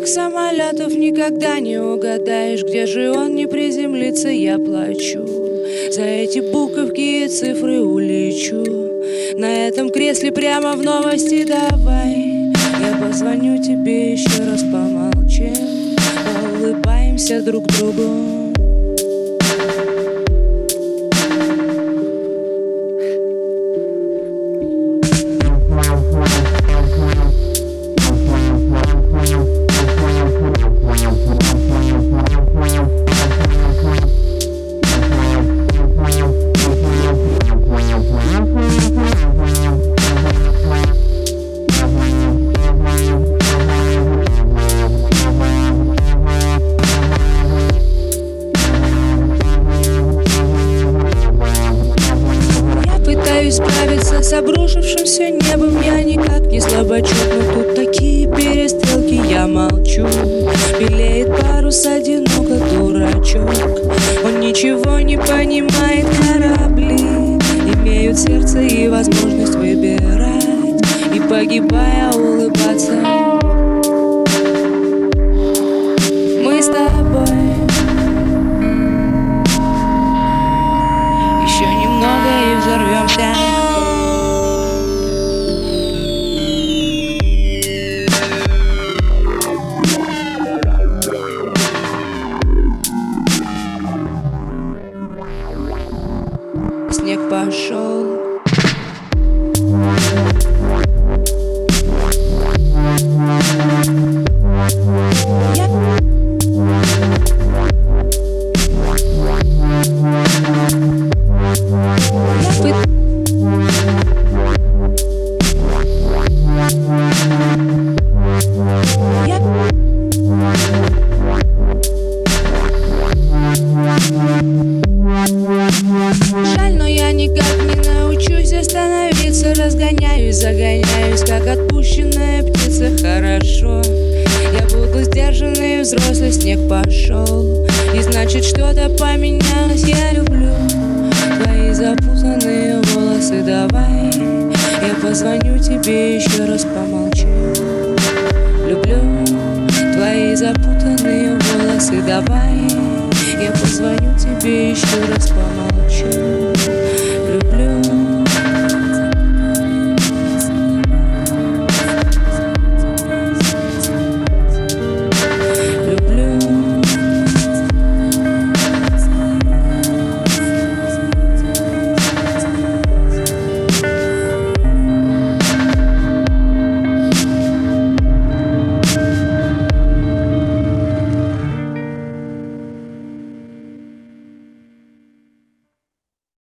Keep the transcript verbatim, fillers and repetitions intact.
самолетов никогда не угадаешь, где же он не приземлится, я плачу. За эти буковки и цифры улечу. На этом кресле прямо в новости давай. Я позвоню тебе еще раз, помолчим, улыбаемся друг другу. Справиться с обрушившимся небом я никак не слабачок, но тут такие перестрелки, я молчу. Белеет парус, одиноко дурачок. Он ничего не понимает, корабли имеют сердце и возможность выбирать, и погибая улыбаться. Мы с тобой еще немного и взорвемся. Снег пошел. Я... Я пы... Я... Жаль, но я никак не научусь остановиться. Разгоняюсь, загоняюсь, как отпущенная птица. Хорошо, я буду сдержанный, взрослый. Снег пошел, и значит что-то поменялось. Я люблю твои запутанные волосы. Давай, я позвоню тебе еще раз, помолчи. Люблю твои запутанные волосы. Давай, я позвоню тебе еще раз, помолчи.